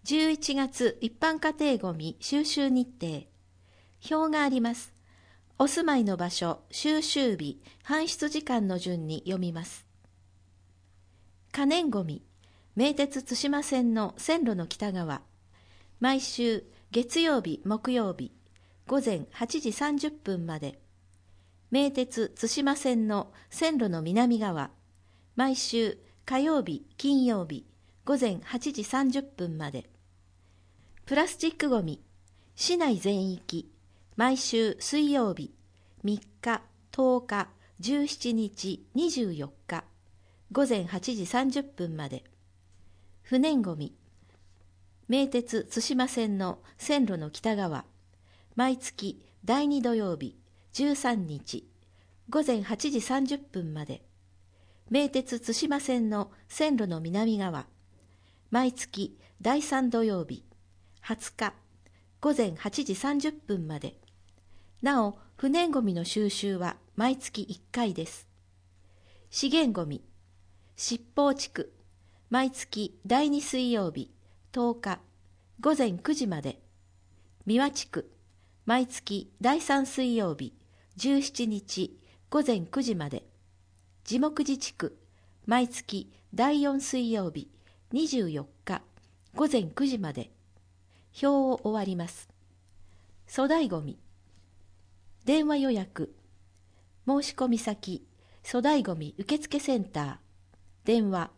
11月一般家庭ごみ収集日程。表があります。お住まいの場所、収集日、搬出時間の順に読みます。可燃ごみ、名鉄津島線の線路の北側。毎週月曜日、木曜日、午前8時30分まで。名鉄津島線の線路の南側。毎週火曜日、金曜日、午前8時30分まで。プラスチックごみ、市内全域、毎週水曜日、3日、10日、17日、24日、午前8時30分まで。不燃ごみ、名鉄津島線の線路の北側、毎月第2土曜日、13日、午前8時30分まで。名鉄津島線の線路の南側、毎月第3土曜日、20日、午前8時30分まで。なお、不燃ごみの収集は毎月1回です。資源ごみ、七宝地区、毎月第2水曜日、10日、午前9時まで。三輪地区、毎月第3水曜日、17日、午前9時まで。地木寺地区、毎月第4水曜日、24日、午前9時まで。表を終わります。粗大ごみ、電話予約、申し込み先、粗大ごみ受付センター、電話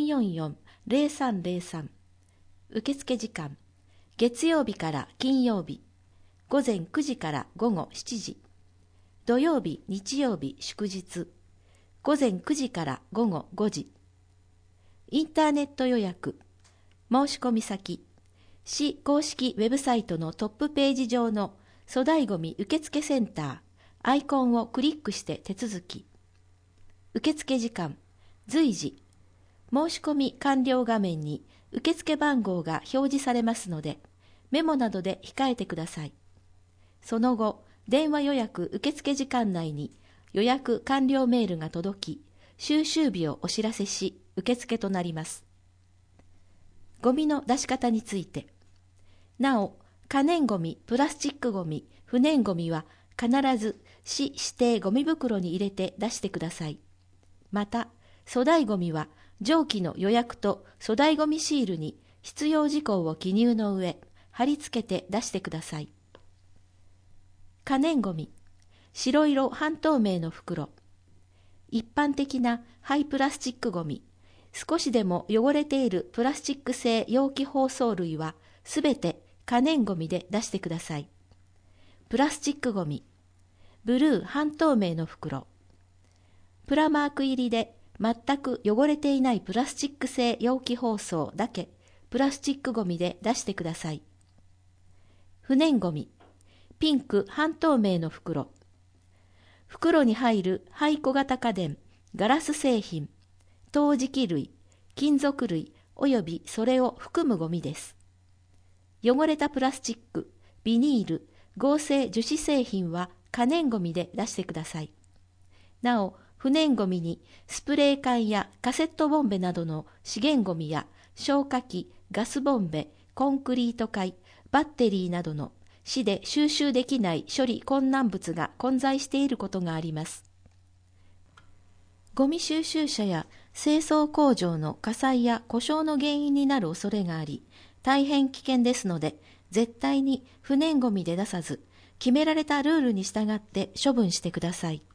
444-0303、受付時間、月曜日から金曜日、午前9時から午後7時、土曜日、日曜日、祝日、午前9時から午後5時。インターネット予約、申し込み先、市公式ウェブサイトのトップページ上の粗大ごみ受付センター、アイコンをクリックして手続き。受付時間、随時。申し込み完了画面に受付番号が表示されますので、メモなどで控えてください。その後、電話予約受付時間内に予約完了メールが届き、収集日をお知らせし、受付となります。ゴミの出し方について。なお、可燃ごみ、プラスチックごみ、不燃ごみは必ず市指定ごみ袋に入れて出してください。また、粗大ごみは上記の予約と粗大ごみシールに必要事項を記入の上、貼り付けて出してください。可燃ごみ、白色半透明の袋。一般的な廃プラスチックごみ、少しでも汚れているプラスチック製容器包装類はすべて可燃ごみで出してください。プラスチックごみ、ブルー半透明の袋。プラマーク入りで全く汚れていないプラスチック製容器包装だけプラスチックごみで出してください。不燃ごみ、ピンク半透明の袋。袋に入る廃小型家電、ガラス製品、陶磁器類、金属類およびそれを含むゴミです。汚れたプラスチック、ビニール、合成樹脂製品は可燃ゴミで出してください。なお、不燃ゴミにスプレー缶やカセットボンベなどの資源ゴミや消火器、ガスボンベ、コンクリート塊、バッテリーなどの市で収集できない処理困難物が混在していることがあります。ゴミ収集車や清掃工場の火災や故障の原因になる恐れがあり、大変危険ですので、絶対に不燃ゴミで出さず、決められたルールに従って処分してください。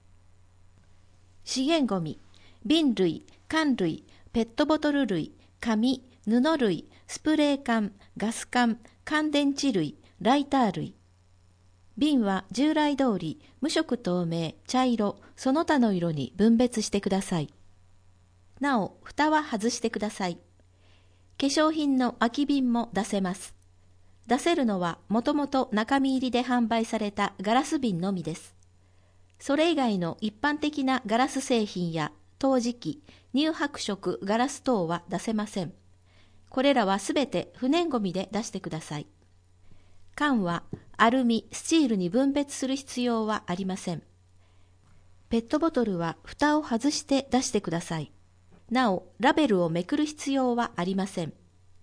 資源ゴミ、瓶類、缶類、ペットボトル類、紙、布類、スプレー缶、ガス缶、乾電池類、ライター類。瓶は従来通り無色透明、茶色、その他の色に分別してください。なお、蓋は外してください。化粧品の空き瓶も出せます。出せるのはもともと中身入りで販売されたガラス瓶のみです。それ以外の一般的なガラス製品や陶磁器、乳白色ガラス等は出せません。これらはすべて不燃ゴミで出してください。缶はアルミ、スチールに分別する必要はありません。ペットボトルは蓋を外して出してください。なお、ラベルをめくる必要はありません。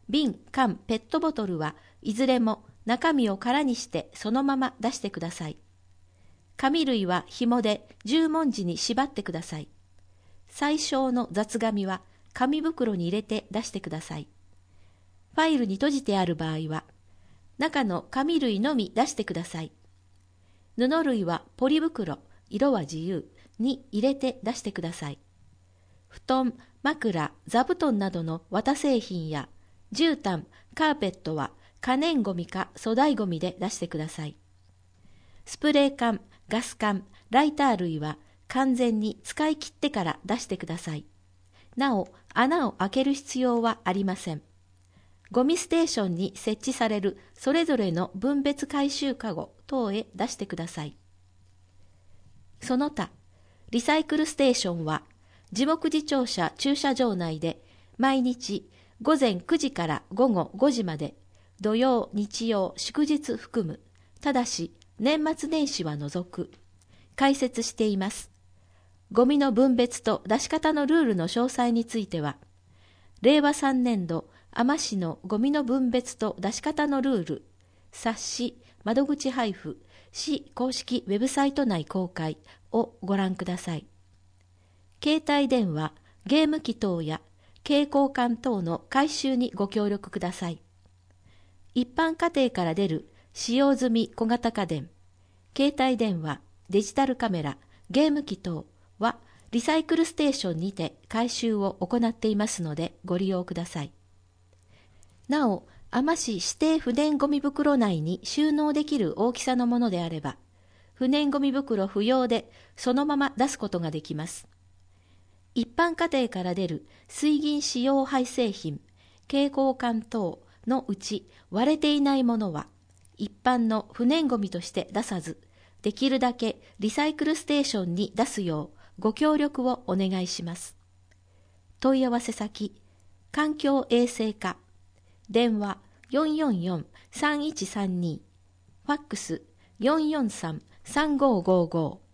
瓶、缶、ペットボトルはいずれも中身を空にしてそのまま出してください。紙類は紐で十文字に縛ってください。最小の雑紙は紙袋に入れて出してください。ファイルに閉じてある場合は、中の紙類のみ出してください。布類はポリ袋、色は自由に入れて出してください。布団、枕、座布団などの綿製品や絨毯、カーペットは可燃ごみか粗大ごみで出してください。スプレー缶、ガス缶、ライター類は完全に使い切ってから出してください。なお、穴を開ける必要はありません。ゴミステーションに設置されるそれぞれの分別回収かご等へ出してください。その他、リサイクルステーションは、地木自庁舎駐車場内で毎日午前9時から午後5時まで、土曜、日曜、祝日含む、ただし年末年始は除く、開設しています。ゴミの分別と出し方のルールの詳細については、令和3年度海士市のゴミの分別と出し方のルール、冊子、窓口配布、市公式ウェブサイト内公開をご覧ください。携帯電話、ゲーム機等や携行缶等の回収にご協力ください。一般家庭から出る使用済み小型家電、携帯電話、デジタルカメラ、ゲーム機等はリサイクルステーションにて回収を行っていますのでご利用ください。なお、海士指定不燃ゴミ袋内に収納できる大きさのものであれば、不燃ゴミ袋不要でそのまま出すことができます。一般家庭から出る水銀使用廃製品、携行缶等のうち割れていないものは、一般の不燃ゴミとして出さず、できるだけリサイクルステーションに出すようご協力をお願いします。問い合わせ先、環境衛生課、電話444-3132、ファックス443-3555